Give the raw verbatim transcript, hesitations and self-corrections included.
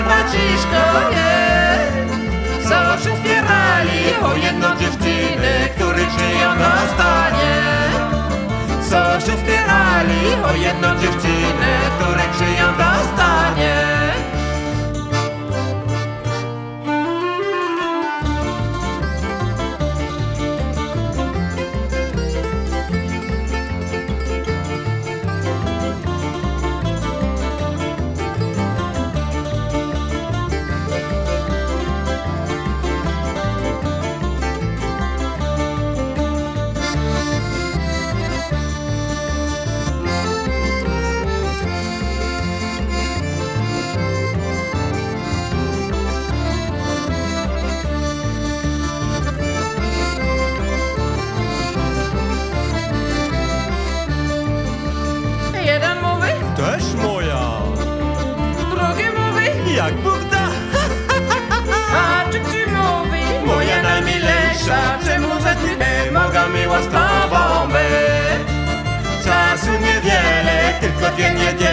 braciszkowie, co się spierali o jedną dziewczynę, który czyją dostanie. Co się spierali o jedną dziewczynę, który czyją dostanie. Jeden mówi, Też moja, drugi mówi, jak Bóg da. a trzeci mówi, moja najmilejsza, czemu za chwilę mogę miła z tobą być? Czasu niewiele, tylko dwie niedziele.